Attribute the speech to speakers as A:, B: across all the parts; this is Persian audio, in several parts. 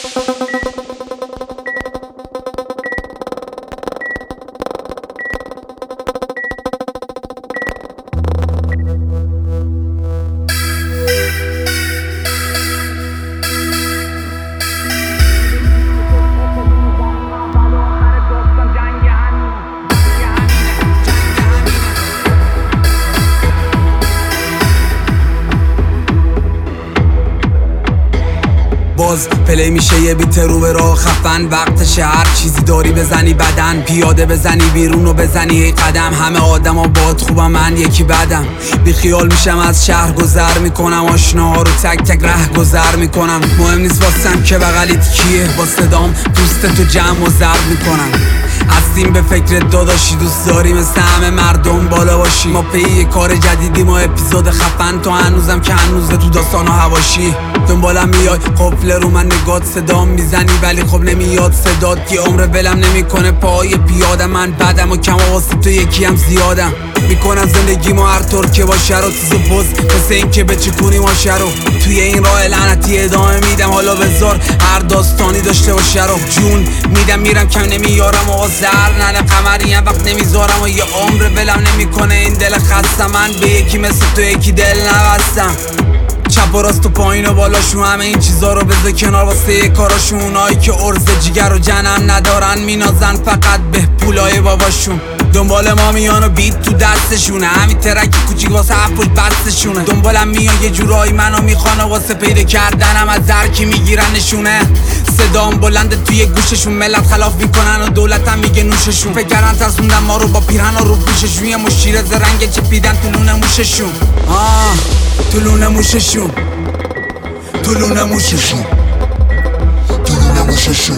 A: باز پلی میشه یه بیت رو به راه خفن، وقتشه هر چیزی داری بزنی بدن، پیاده بزنی بیرون و بزنی هی قدم. همه آدما باد خوبم، من یکی بدم. بی خیال میشم از شهر گذر میکنم، آشناها رو تک تک ره گذر میکنم. مهم نیست واسم که بغلیت کیه، با صدام دوست تو جمع و ضرب میکنم. هستیم به فکر داداشی، دوست داری مثل همه مردم بالا باشی. ما پی یه کار جدیدی، ما اپیزود خفن، تو هنوزم که هنوزه تو داستان ها هواشی. دنبالم میای قفل رو من نگات، صدام میزنی ولی خب نمیاد صدات. یه عمر ولم نمیکنه پای پیادم، من بدم و کم واسه تو یکی هم زیادم. میکنم زندگی ما هر طور که باشه رو تیز و بز، مثل این که بچکونی ماشه رو. توی این راه لعنتی ادامه میدم، حالا بذار هر داستانی داشته باشه رو. جون میدم میرم کم نمیارم و زر ننه قمریم وقت نمیذارم و یه عمر ولم نمیکنه این دل خستم. من به یکی مثل تو یکی دل نبستم. چپ و راست و پایین و بالاشون همه این چیزا رو بذار کنار واسه کاراشون. اونایی که عرض جگر و جنم ندارن مینازن فقط به پولای باباشون. دنبال ما میان و بیت تو دستشونه، همین ترک کوچیک واسه اپل بستشونه. دنبالم میان یه جورایی منو میخوانه، واسه پیدا کردنم از هر کی میگیرن نشونه. صدام بلنده توی گوششون، ملت خلاف میکنن و دولتم میگه نوششون. فکر کردن ترسوندن ما رو با پیرهن و رو پوششون، یه مشیر زرنگ چپیدن تو لونه موششون. تو لونه موششون، تو لونه موششون، تو لونه موششون.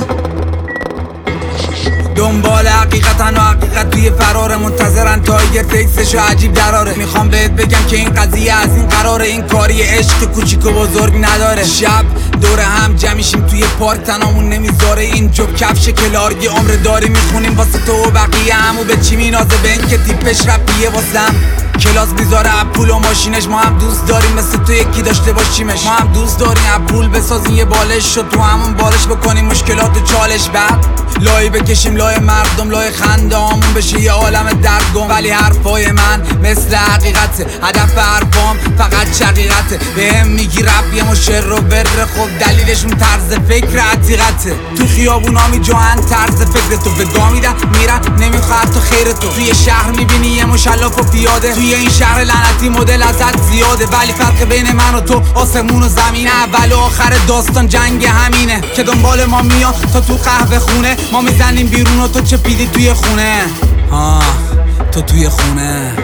A: دنبال حقیقتن و حقیقت توی فراره، منتظرن تا یه تکسشو عجیب دراره. میخوام بهت بگم که این قضیه از این قراره، این کاری عشق کوچیک و بزرگ نداره. شب دوره هم جمعیشیم توی پارک، تنامون نمیذاره این جب کفش کلار. یه عمر داری میخونیم واسه تو و بقیه، همو به چی مینازه به این که تیپش رپیه واسم. کلاس میذاره اپول و ماشینش، ما هم دوست داریم مثل تو یکی داشته باشیمش. ما هم دوست داریم اپول بسازیم یه بالش شد، تو همون بالش بکنیم مشکلات و چالش. بعد لای بکشیم لای مردم، لای خنده هامون بشه یه عالم دردگم. ولی حرفای من مثل حقیقته، هدف حرفام فقط شقیقته. بهم میگی رپ یه مشر رو بره، خب دلیلشون طرز فکر عتیقته. تو خیابونا میجوهن طرز فکر تو، وگا میدن میرن نمیخواد تو خیر تو. توی شهر میبینی یه مشلاف و پیاده، توی این شهر لعنتی مدل ازت زیاده. ولی فرق بین من و تو آسمون و زمینه، اول و آخر داستان جنگ همینه. که دنبال ما میان تا تو قهوه خونه، ما میزنیم بیرون و تو چپیدی توی خونه. تو توی خونه.